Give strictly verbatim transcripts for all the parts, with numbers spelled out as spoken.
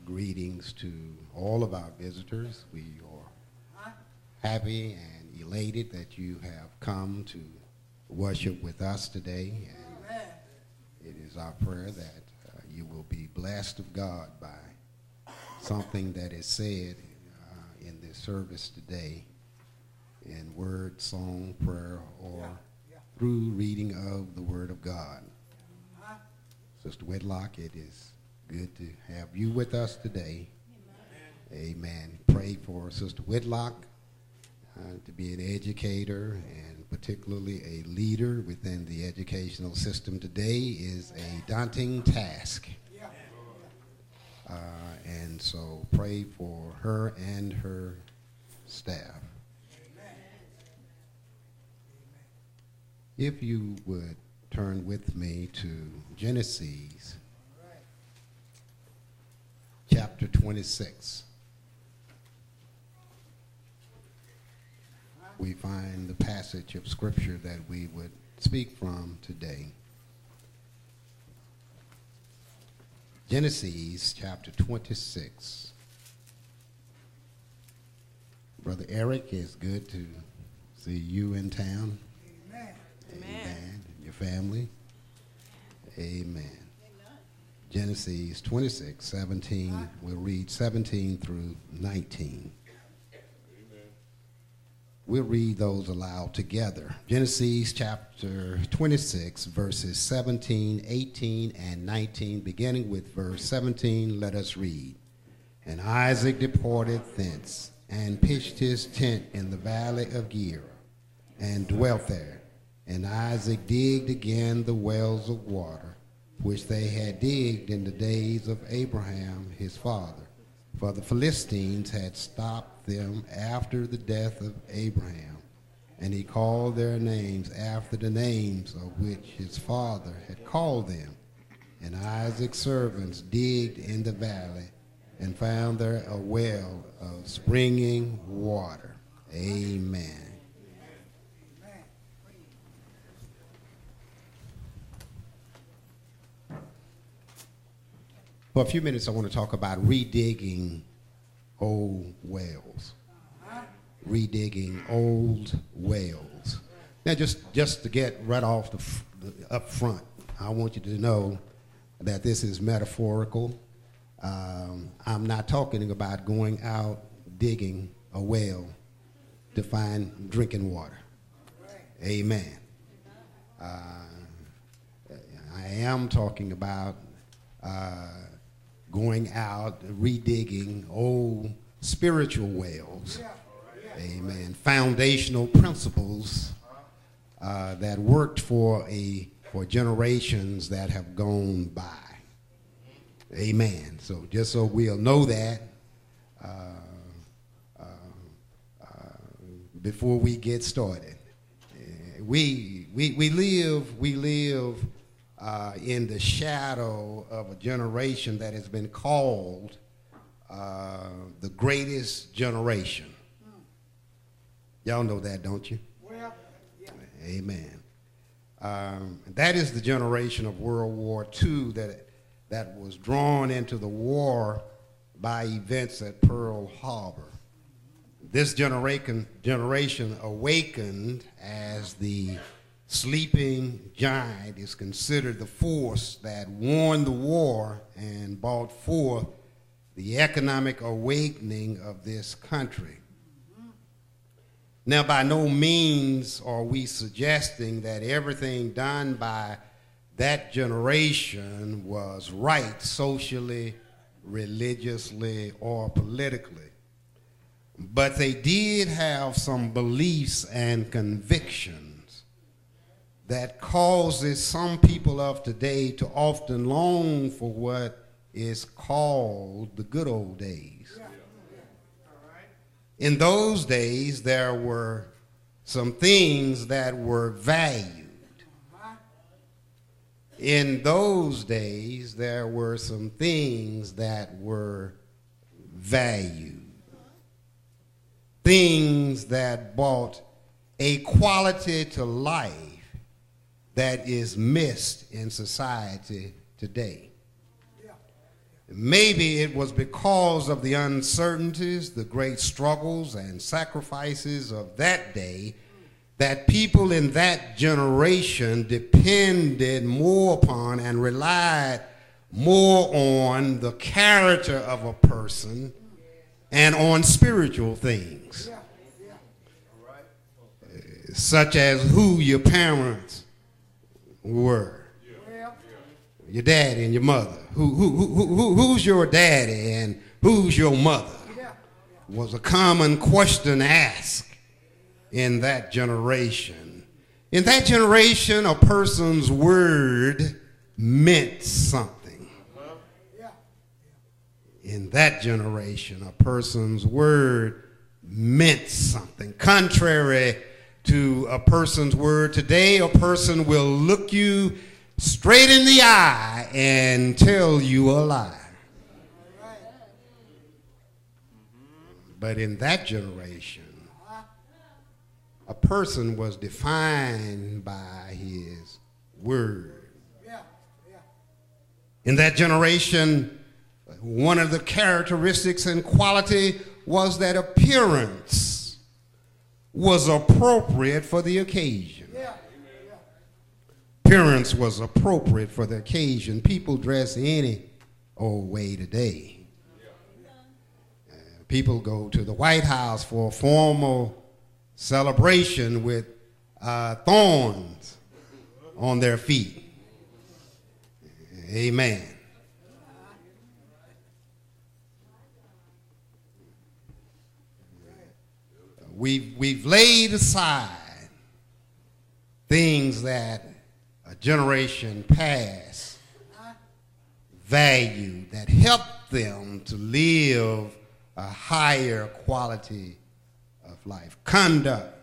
greetings to all of our visitors. We are happy and elated that you have come to worship with us today. And it is our prayer that uh, you will be blessed of God by something that is said uh, in this service today, in word, song, prayer, or through reading of the Word of God. Sister Whitlock, it is good to have you with us today. Amen. Amen. Pray for Sister Whitlock uh, to be an educator and particularly a leader within the educational system today is a daunting task. Uh, and so pray for her and her staff. If you would turn with me to Genesis chapter twenty-six. We find the passage of scripture that we would speak from today. Genesis chapter twenty-six. Brother Eric, it's good to see you in town. Amen. Amen. Your family. Amen. Amen. Genesis twenty-six, seventeen. We'll read seventeen through nineteen. Amen. We'll read those aloud together. Genesis chapter twenty-six, verses seventeen, eighteen, and nineteen. Beginning with verse seventeen, let us read. And Isaac departed thence, and pitched his tent in the valley of Gerar, and dwelt there. And Isaac digged again the wells of water, which they had digged in the days of Abraham his father. For the Philistines had stopped them after the death of Abraham. And he called their names after the names of which his father had called them. And Isaac's servants digged in the valley, and found there a well of springing water. Amen. For a few minutes, I want to talk about redigging old wells. Redigging old wells. Now, just, just to get right off the, f the up front, I want you to know that this is metaphorical. Um, I'm not talking about going out digging a well to find drinking water. Amen. Uh, I am talking about uh, going out, redigging old spiritual wells. Amen. Foundational principles uh, that worked for a for generations that have gone by. Amen. So just so we'll know that uh, uh, uh, before we get started, uh, we we we live we live. Uh, in the shadow of a generation that has been called uh, the greatest generation. Y'all know that, don't you? Well, yeah. Amen. Um, that is the generation of World War Two that, that was drawn into the war by events at Pearl Harbor. This generation, generation awakened as the sleeping giant is considered the force that won the war and brought forth the economic awakening of this country. Now, by no means are we suggesting that everything done by that generation was right socially, religiously, or politically. But they did have some beliefs and convictions that causes some people of today to often long for what is called the good old days. In those days, there were some things that were valued. In those days, there were some things that were valued. Things that brought a quality to life that is missed in society today. Maybe it was because of the uncertainties, the great struggles and sacrifices of that day that people in that generation depended more upon and relied more on the character of a person and on spiritual things, such as who your parents were, your daddy and your mother. Who, who, who, who, who's your daddy and who's your mother was a common question asked in that generation. In that generation, a person's word meant something. In that generation, a person's word meant something. Contrary to a person's word today, a person will look you straight in the eye and tell you a lie. But in that generation, a person was defined by his word. In that generation, one of the characteristics and quality was that appearance was appropriate for the occasion. Appearance was appropriate for the occasion. People dress any old way today. Uh, people go to the White House for a formal celebration with uh, thorns on their feet. Amen. We've, we've laid aside things that a generation past value that helped them to live a higher quality of life. Conduct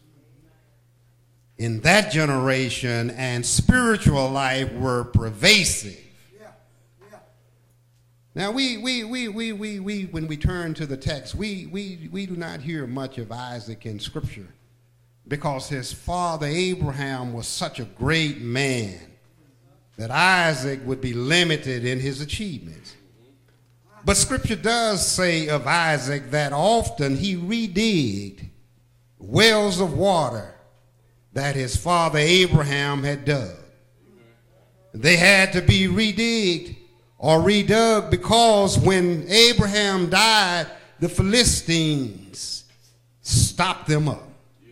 in that generation and spiritual life were pervasive. Yeah, yeah. Now we, we, we, we, we, we, when we turn to the text, we, we, we do not hear much of Isaac in Scripture, because his father Abraham was such a great man that Isaac would be limited in his achievements. But Scripture does say of Isaac that often he redigged wells of water that his father Abraham had dug. They had to be redigged or redug because when Abraham died, the Philistines stopped them up.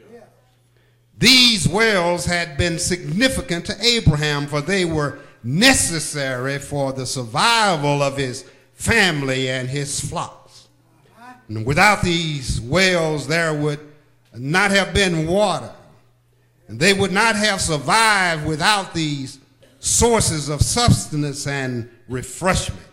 These wells had been significant to Abraham, for they were necessary for the survival of his family and his flocks. And without these wells, there would not have been water. And they would not have survived without these sources of sustenance and refreshment.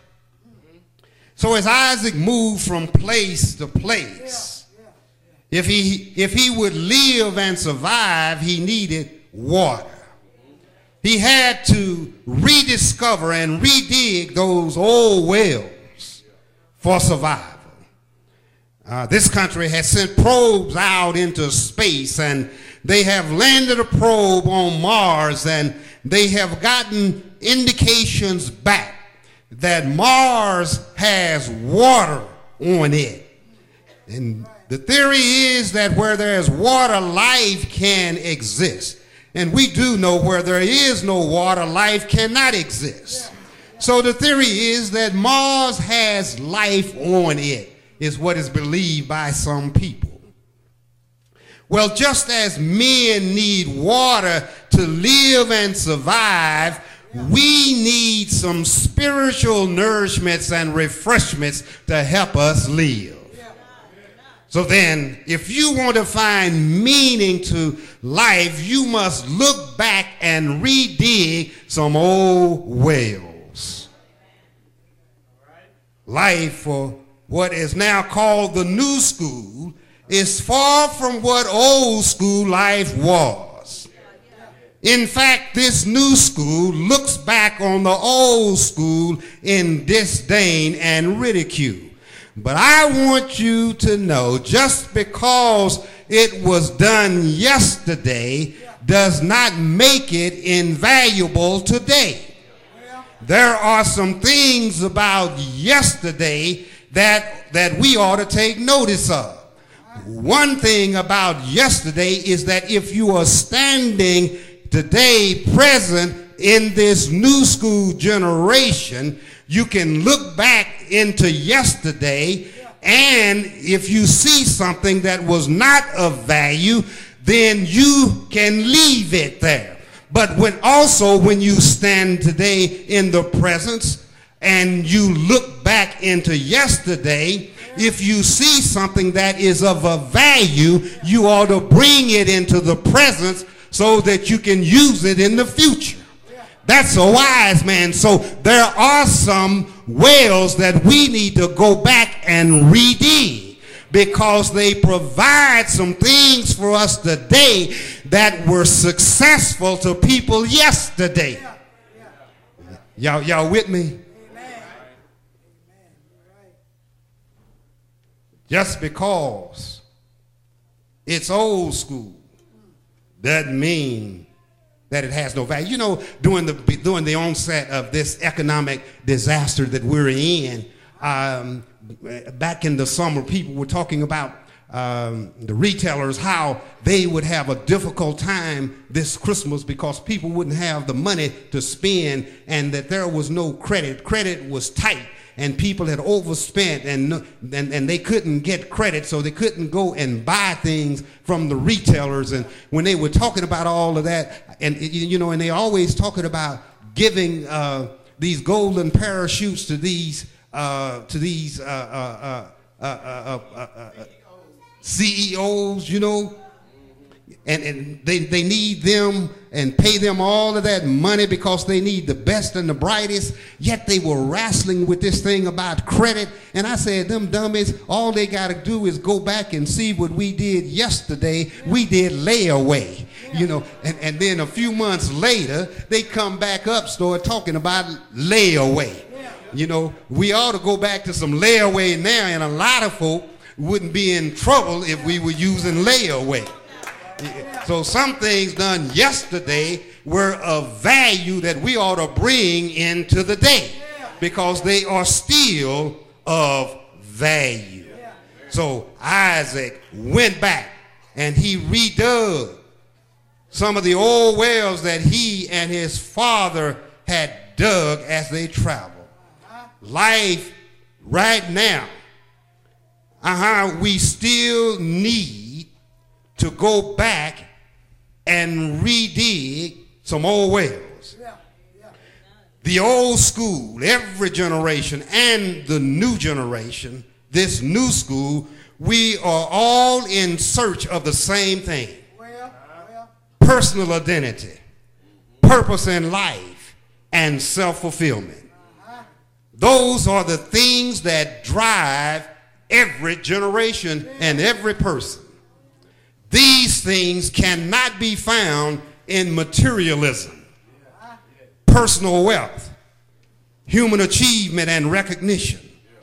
So as Isaac moved from place to place, If he, if he would live and survive, he needed water. He had to rediscover and redig those old wells for survival. Uh, this country has sent probes out into space, and they have landed a probe on Mars, and they have gotten indications back that Mars has water on it. And the theory is that where there is water, life can exist. And we do know where there is no water, life cannot exist. So the theory is that Mars has life on it, is what is believed by some people. Well, just as men need water to live and survive, we need some spiritual nourishments and refreshments to help us live. So then, if you want to find meaning to life, you must look back and redig some old wells. Life, for what is now called the new school, is far from what old school life was. In fact, this new school looks back on the old school in disdain and ridicule. But I want you to know, just because it was done yesterday does not make it invaluable today. there are some things about yesterday that, that we ought to take notice of. One thing about yesterday is that if you are standing today present in this new school generation, you can look back into yesterday, and if you see something that was not of value, then you can leave it there. But when also when you stand today in the presence and you look back into yesterday, if you see something that is of a value, you ought to bring it into the presence so that you can use it in the future. That's a wise man. So there are some wells that we need to go back and redig, because they provide some things for us today that were successful to people yesterday. Y'all, y'all with me? Just because it's old school doesn't mean that it has no value. You know, during the during the onset of this economic disaster that we're in, um, back in the summer, people were talking about um, the retailers, how they would have a difficult time this Christmas because people wouldn't have the money to spend, and that there was no credit. Credit was tight, and people had overspent, and, and, and they couldn't get credit, so they couldn't go and buy things from the retailers. And when they were talking about all of that, and you know, and they always talking about giving uh, these golden parachutes to these uh, to these uh, uh, uh, uh, uh, uh, uh, C E Os, you know, and, and they, they need them and pay them all of that money because they need the best and the brightest, yet they were wrestling with this thing about credit. And I said, them dummies, all they got to do is go back and see what we did yesterday. We did layaway, you know, and, and then a few months later, they come back up, start talking about layaway. You know, we ought to go back to some layaway now, and a lot of folk wouldn't be in trouble if we were using layaway. So some things done yesterday were of value that we ought to bring into the day, because they are still of value. So Isaac went back and he redug some of the old wells that he and his father had dug as they traveled. Life right now, uh-huh, we still need to go back and redig some old wells. Yeah, yeah. The old school, every generation, and the new generation, this new school, we are all in search of the same thing. Well, well. Personal identity, purpose in life, and self-fulfillment. Uh-huh. Those are the things that drive every generation and every person. These things cannot be found in materialism, personal wealth, human achievement, and recognition.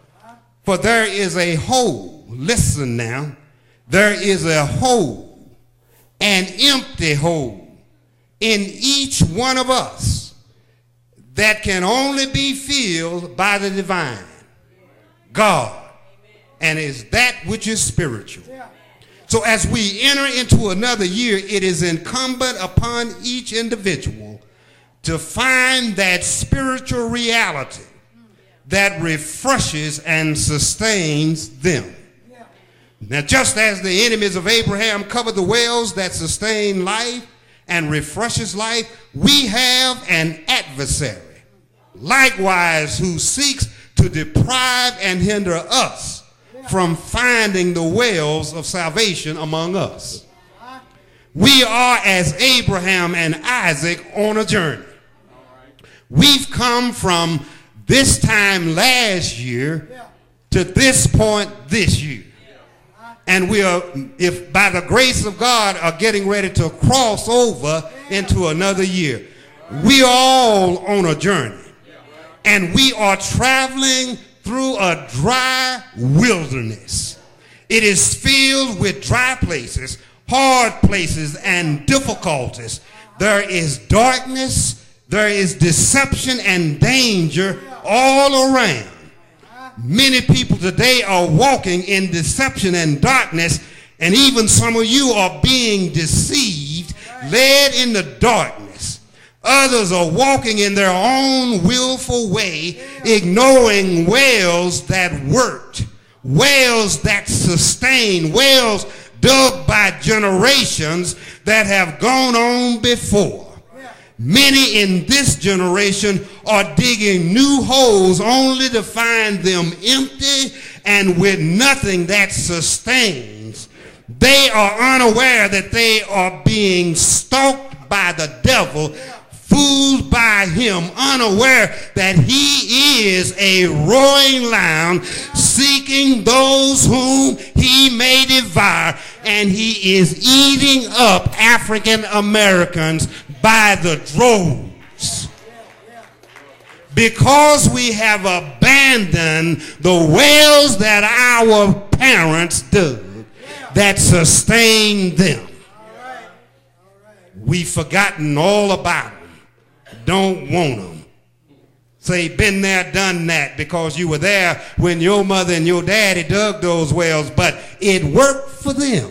For there is a hole, listen now, there is a hole, an empty hole in each one of us that can only be filled by the divine, God, and is that which is spiritual. So as we enter into another year, it is incumbent upon each individual to find that spiritual reality that refreshes and sustains them. Now, just as the enemies of Abraham covered the wells that sustain life and refreshes life, we have an adversary, likewise, who seeks to deprive and hinder us from finding the wells of salvation among us. We are as Abraham and Isaac on a journey. We've come from this time last year to this point this year. And we are, if by the grace of God, are getting ready to cross over into another year. We are all on a journey. And we are traveling through a dry wilderness. It is filled with dry places, hard places, and difficulties. There is darkness, there is deception and danger all around. Many people today are walking in deception and darkness, and even some of you are being deceived, led into darkness. Others are walking in their own willful way, ignoring wells that worked, wells that sustain, wells dug by generations that have gone on before. Many in this generation are digging new holes only to find them empty and with nothing that sustains. They are unaware that they are being stalked by the devil, fooled by him, unaware that he is a roaring lion seeking those whom he may devour, and he is eating up African Americans by the droves. Because we have abandoned the wells that our parents dug that sustained them. We've forgotten all about them. Don't want them. Say, been there, done that, because you were there when your mother and your daddy dug those wells, but it worked for them.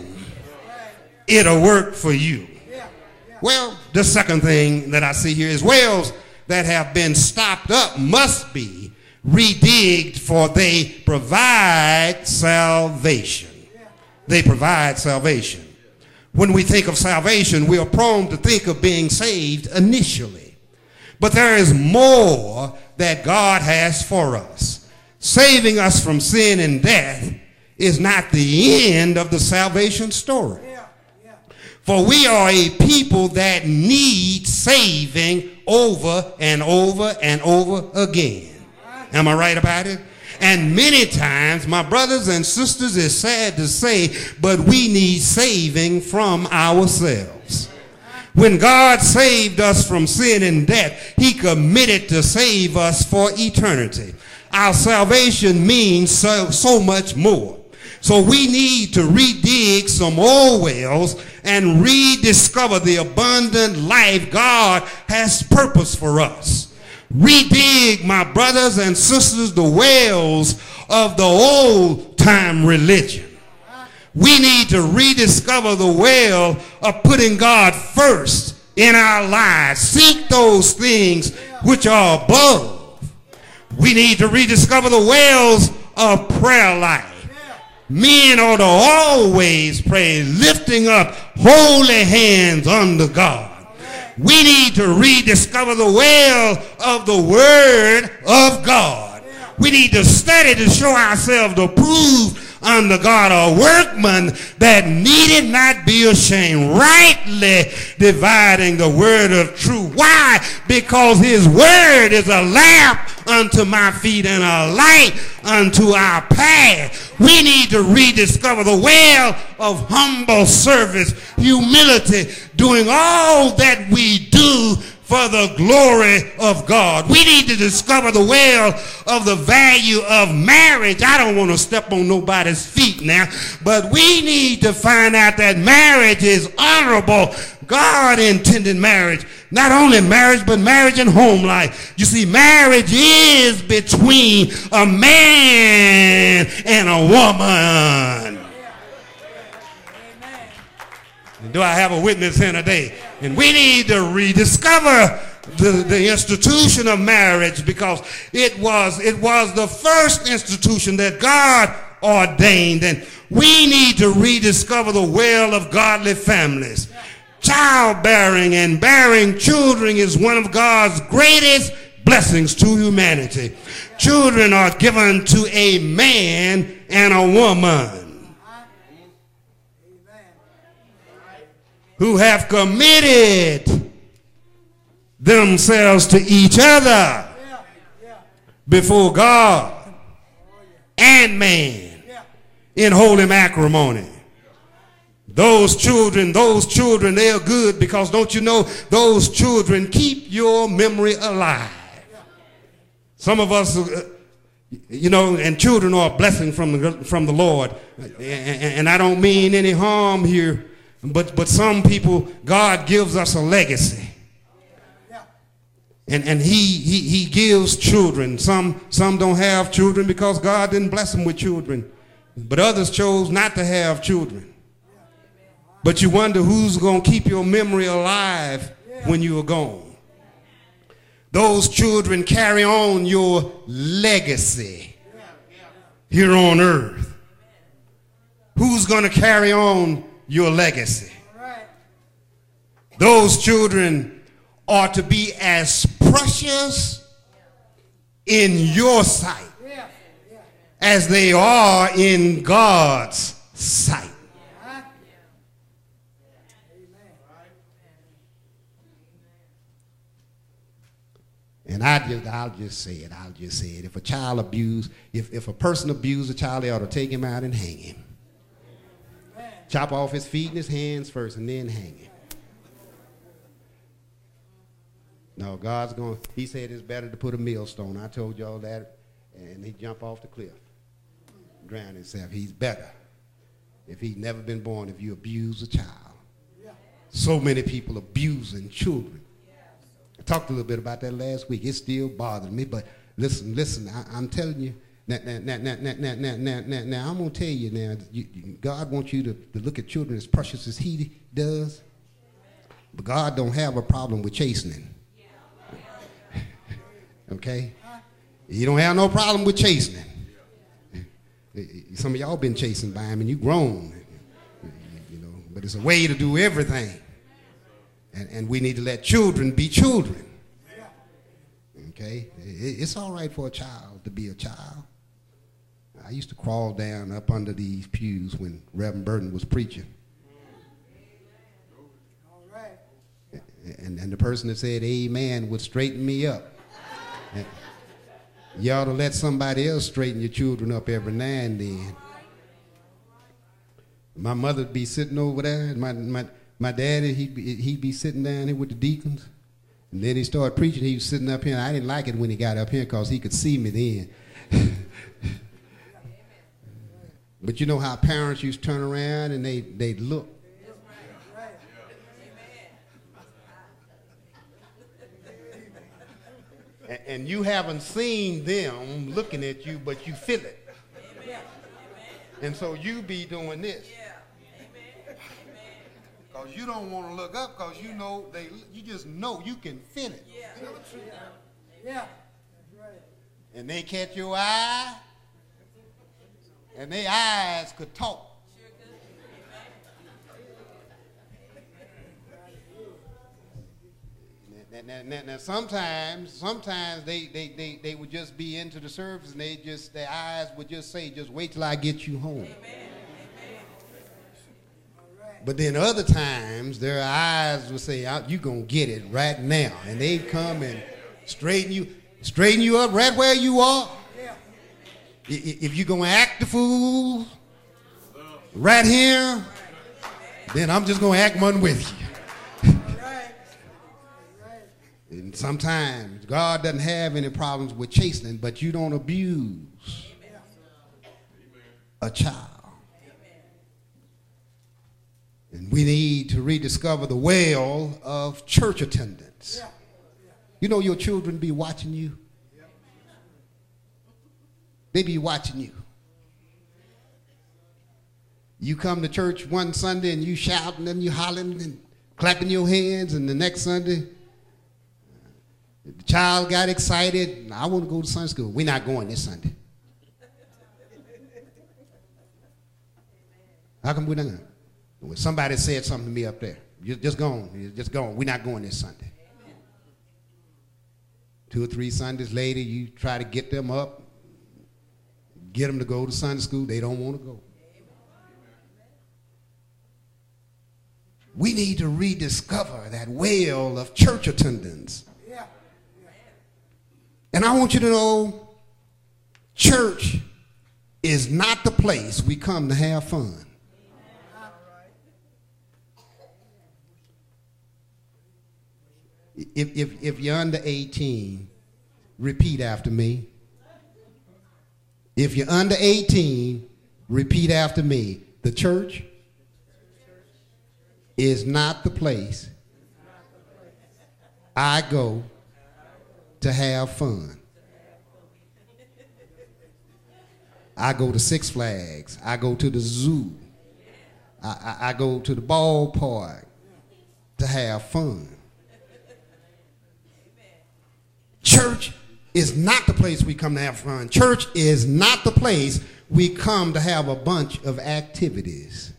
It'll work for you. Well, the second thing that I see here is wells that have been stopped up must be redigged, for they provide salvation. They provide salvation. When we think of salvation, we are prone to think of being saved initially. But there is more that God has for us. Saving us from sin and death is not the end of the salvation story. For we are a people that need saving over and over and over again. Am I right about it? And many times, my brothers and sisters, it's sad to say, but we need saving from ourselves. When God saved us from sin and death, he committed to save us for eternity. Our salvation means so, so much more. So we need to redig some old wells and rediscover the abundant life God has purpose for us. Redig, my brothers and sisters, the wells of the old time religion. We need to rediscover the well of putting God first in our lives. Seek those things which are above. We need to rediscover the wells of prayer life. Men ought to always pray, lifting up holy hands unto God. We need to rediscover the well of the Word of God. We need to study to show ourselves approved unto God, a workman that needed not be ashamed, rightly dividing the word of truth. Why? Because his word is a lamp unto my feet and a light unto our path. We need to rediscover the well of humble service, humility, doing all that we do for the glory of God. We need to discover the well of the value of marriage. I don't want to step on nobody's feet now, but we need to find out that marriage is honorable. God intended marriage. Not only marriage, but marriage and home life. You see, marriage is between a man and a woman. Do I have a witness here today? And we need to rediscover the, the institution of marriage, because it was, it was the first institution that God ordained. And we need to rediscover the well of godly families. Childbearing and bearing children is one of God's greatest blessings to humanity. Children are given to a man and a woman who have committed themselves to each other before God and man in holy matrimony. Those children, those children, they are good, because don't you know, those children keep your memory alive. Some of us, uh, you know, and children are a blessing from the, from the Lord. And, and I don't mean any harm here. But, but some people, God gives us a legacy. And, and he, he, he gives children. Some, some don't have children because God didn't bless them with children. But others chose not to have children. But you wonder who's going to keep your memory alive when you are gone. Those children carry on your legacy here on earth. Who's going to carry on your legacy? Those children are to be as precious in your sight as they are in God's sight. And I just, I'll just say it, I'll just say it. If a child abuse, if, if a person abused a child, they ought to take him out and hang him. Chop off his feet and his hands first and then hang him. No, God's going, he said it's better to put a millstone. I told y'all that, and he jumped off the cliff, drowned himself. He's better if he'd never been born, if you abuse a child. So many people abusing children. I talked a little bit about that last week. It still bothers me, but listen, listen, I, I'm telling you, now, now, now, now, now, now, now, now, now, now I'm going to tell you now, you, you, God wants you to, to look at children as precious as he does, but God don't have a problem with chastening. Okay? You don't have no problem with chastening. Some of y'all been chastened by him and you grown. You know, but it's a way to do everything. And, and we need to let children be children. Okay? It's all right for a child to be a child. I used to crawl down up under these pews when Reverend Burton was preaching. All right. And, and the person that said amen would straighten me up. You ought to let somebody else straighten your children up every now and then. My mother would be sitting over there, and my, my, my daddy, he'd be, he'd be sitting down here with the deacons. And then he started preaching. He was sitting up here, and I didn't like it when he got up here because he could see me then. But you know how parents used to turn around and they, they'd look. And you haven't seen them looking at you, but you feel it. Amen. And so you be doing this. Because you don't want to look up because you know, they, you just know you can feel it. Yeah. Yeah. And they catch your eye, and their eyes could talk. Now, now, now sometimes, sometimes they, they, they, they would just be into the service and they just, their eyes would just say, just wait till I get you home. Amen. Amen. But then other times, their eyes would say, you're going to get it right now. And they'd come and straighten you, straighten you up right where you are. Yeah. If you're going to act the fool right here, then I'm just going to act one with you. And sometimes God doesn't have any problems with chastening, but you don't abuse a child. And we need to rediscover the well of church attendance. You know your children be watching you. They be watching you. You come to church one Sunday and you shouting and you hollering and clapping your hands, and the next Sunday the child got excited. I want to go to Sunday school. We're not going this Sunday. How come we're not going? When somebody said something to me up there, just, just go on, just go on. We're not going this Sunday. Two or three Sundays later, you try to get them up, get them to go to Sunday school. They don't want to go. We need to rediscover that well of church attendance. And I want you to know, church is not the place we come to have fun. If, if, if you're under eighteen, repeat after me. If you're under eighteen, repeat after me. The church is not the place I go to have fun. I go to Six Flags. I go to the zoo. I, I, I go to the ballpark to have fun. Church is not the place we come to have fun. Church is not the place we come to have a bunch of activities.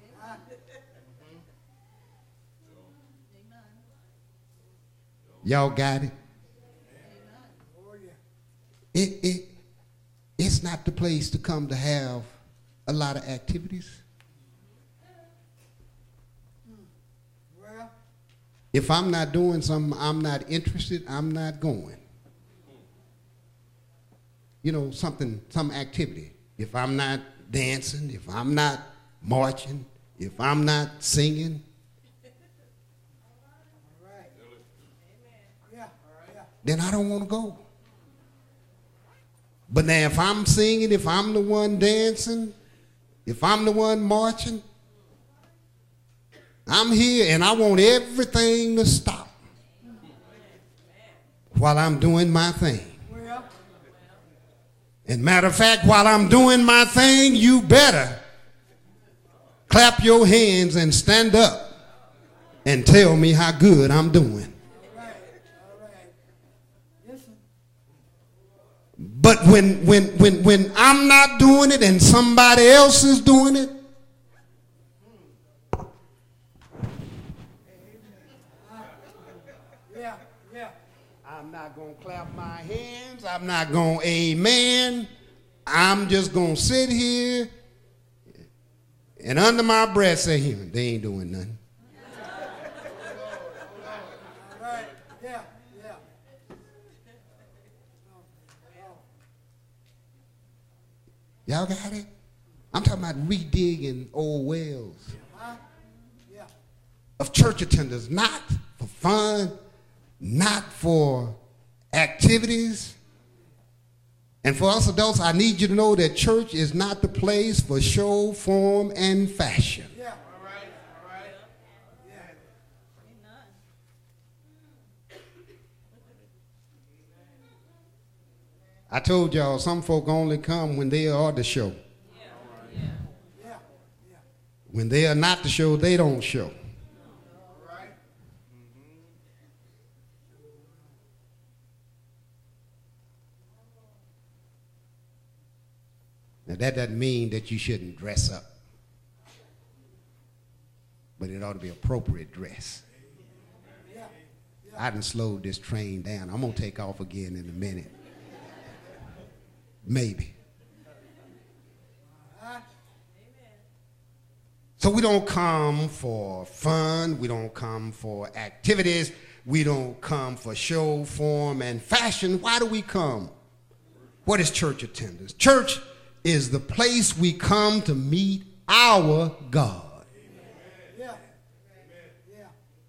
Y'all got it? It, it? It's not the place to come to have a lot of activities. If I'm not doing something I'm not interested, I'm not going. You know, something, some activity. If I'm not dancing, if I'm not marching, if I'm not singing, then I don't want to go. But now if I'm singing, if I'm the one dancing, if I'm the one marching, I'm here and I want everything to stop while I'm doing my thing. And matter of fact, while I'm doing my thing, you better clap your hands and stand up and tell me how good I'm doing. But when, when, when, when I'm not doing it and somebody else is doing it, I'm not going to clap my hands. I'm not going to amen. I'm just going to sit here and under my breath say, "Him, they ain't doing nothing." Right. Yeah. Yeah. Y'all got it? I'm talking about redigging old wells of church attenders, not for fun, not for activities. And for us adults, I need you to know that church is not the place for show, form, and fashion. Yeah. All right. All right. Yeah. I told y'all some folk only come when they are the show. Yeah. Yeah. Yeah. When they are not the show, they don't show. Now, that doesn't mean that you shouldn't dress up, but it ought to be appropriate dress. I done slowed this train down. I'm going to take off again in a minute. Maybe. So we don't come for fun. We don't come for activities. We don't come for show, form, and fashion. Why do we come? What is church attendance? Church is the place we come to meet our God. Yeah. Yeah.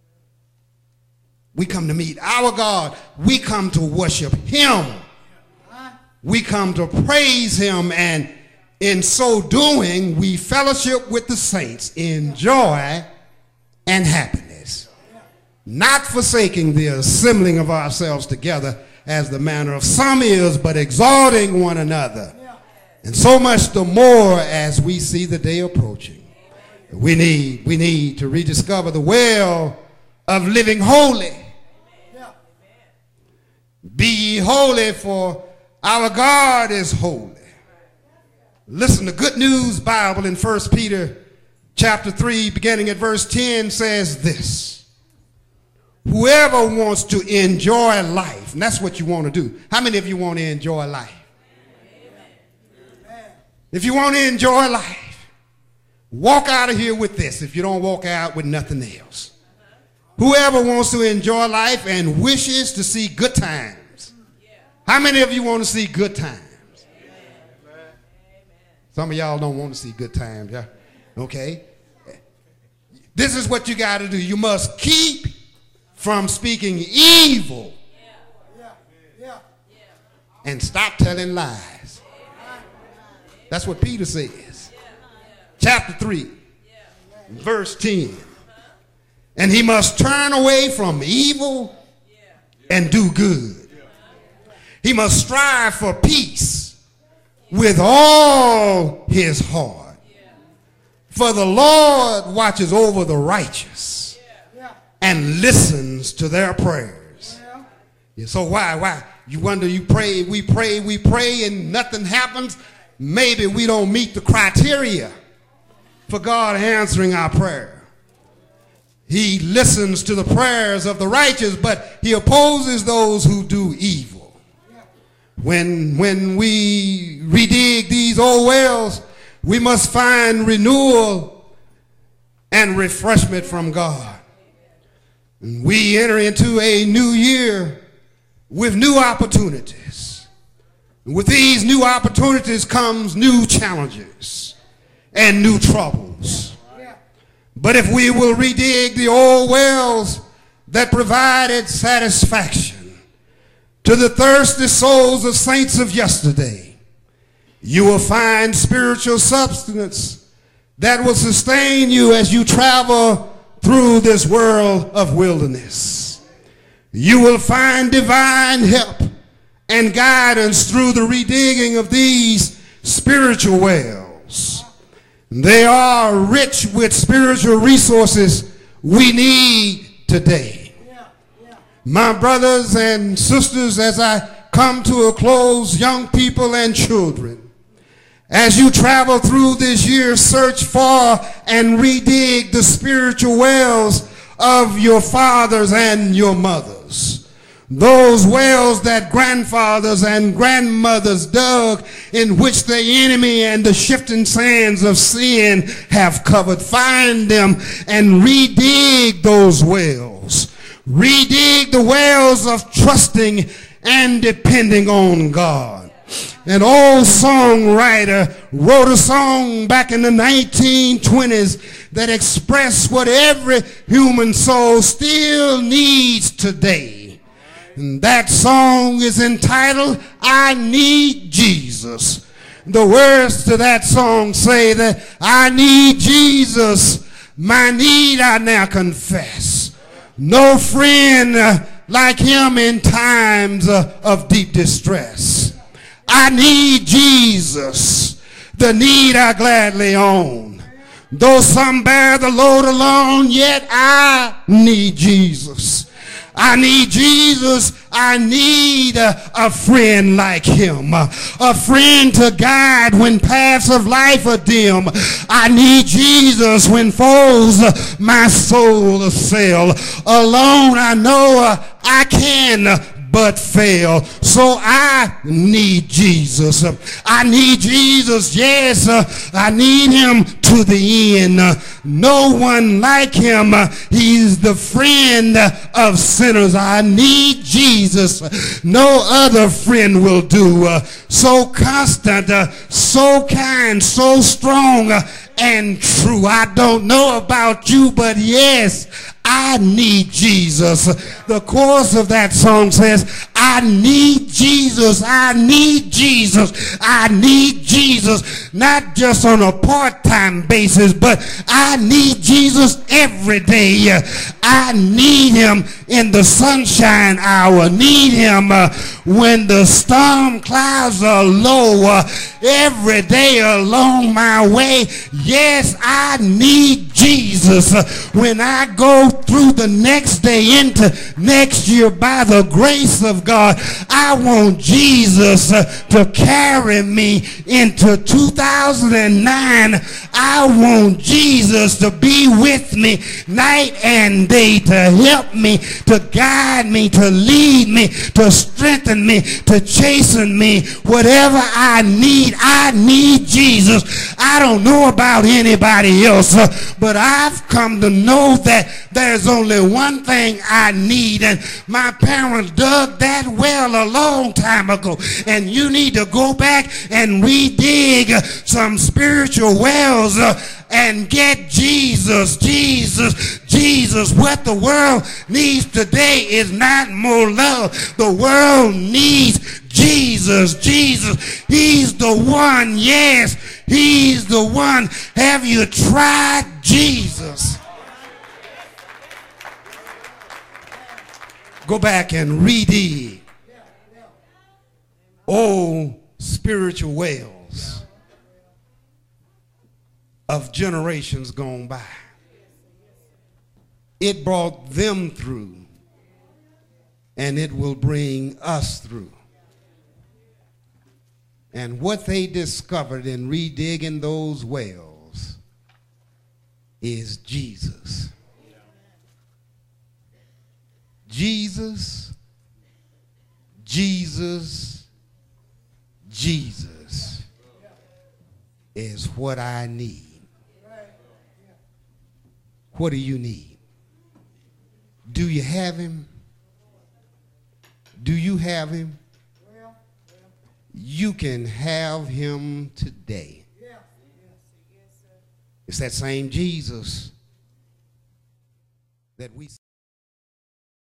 We come to meet our God. We come to worship Him. We come to praise Him, and in so doing, we fellowship with the saints in joy and happiness, not forsaking the assembling of ourselves together as the manner of some is, but exalting one another. And so much the more as we see the day approaching. We need, we need to rediscover the well of living holy. Be ye holy, for our God is holy. Listen, the Good News Bible in First Peter chapter three, beginning at verse ten, says this: whoever wants to enjoy life, and that's what you want to do. How many of you want to enjoy life? If you want to enjoy life, walk out of here with this if you don't walk out with nothing else. Whoever wants to enjoy life and wishes to see good times. How many of you want to see good times? Some of y'all don't want to see good times, yeah? Okay. This is what you got to do. You must keep from speaking evil and stop telling lies. That's what Peter says. Chapter three, verse ten. And he must turn away from evil and do good. He must strive for peace with all his heart. For the Lord watches over the righteous and listens to their prayers. Yeah, so why, why? You wonder, you pray, we pray, we pray, and nothing happens. Maybe we don't meet the criteria for God answering our prayer. He listens to the prayers of the righteous, but he opposes those who do evil. When, when we redig these old wells, we must find renewal and refreshment from God. And we enter into a new year with new opportunities. With these new opportunities comes new challenges and new troubles. But if we will redig the old wells that provided satisfaction to the thirsty souls of saints of yesterday, you will find spiritual substance that will sustain you as you travel through this world of wilderness. You will find divine help and guidance through the redigging of these spiritual wells. They are rich with spiritual resources we need today. Yeah, yeah. My brothers and sisters, as I come to a close, young people and children, as you travel through this year, search for and redig the spiritual wells of your fathers and your mothers. Those wells that grandfathers and grandmothers dug, in which the enemy and the shifting sands of sin have covered. Find them and redig those wells. Redig the wells of trusting and depending on God. An old songwriter wrote a song back in the nineteen twenties that expressed what every human soul still needs today. And that song is entitled, I Need Jesus. The words to that song say that I need Jesus, my need I now confess. No friend uh, like him in times uh, of deep distress. I need Jesus, the need I gladly own. Though some bear the load alone, yet I need Jesus. I need Jesus. I need a, a friend like him, a, a friend to guide when paths of life are dim. I need Jesus when foes my soul assail. Alone I know uh, I can but fail. So I need Jesus. I need Jesus, yes, uh, I need him to the end. Uh, no one like him. Uh, he's the friend of sinners. I need Jesus. No other friend will do. Uh, so constant, uh, so kind, so strong, uh, and true. I don't know about you, but yes, I need Jesus. The chorus of that song says, I need Jesus, I need Jesus, I need Jesus, not just on a part-time basis, but I need Jesus every day. I need him in the sunshine hour, need him uh, when the storm clouds are low, uh, every day along my way. Yes, I need Jesus uh, when I go through the next day into next year by the grace of God. I want Jesus uh, to carry me into two thousand nine. I want Jesus to be with me night and day, to help me, to guide me, to lead me, to strengthen me, to chasten me. Whatever I need, I need Jesus. I don't know about anybody else, uh, but I've come to know that there's only one thing I need, and my parents dug that well a long time ago, and you need to go back and redig uh, some spiritual wells uh, and get Jesus, Jesus, Jesus. What the world needs today is not more love. The world needs Jesus, Jesus. He's the one, yes, he's the one. Have you tried Jesus? Go back and redig old spiritual wells of generations gone by. It brought them through, and it will bring us through. And what they discovered in redigging those wells is Jesus. Jesus, Jesus, Jesus is what I need. What do you need? Do you have him? Do you have him? You can have him today. It's that same Jesus that we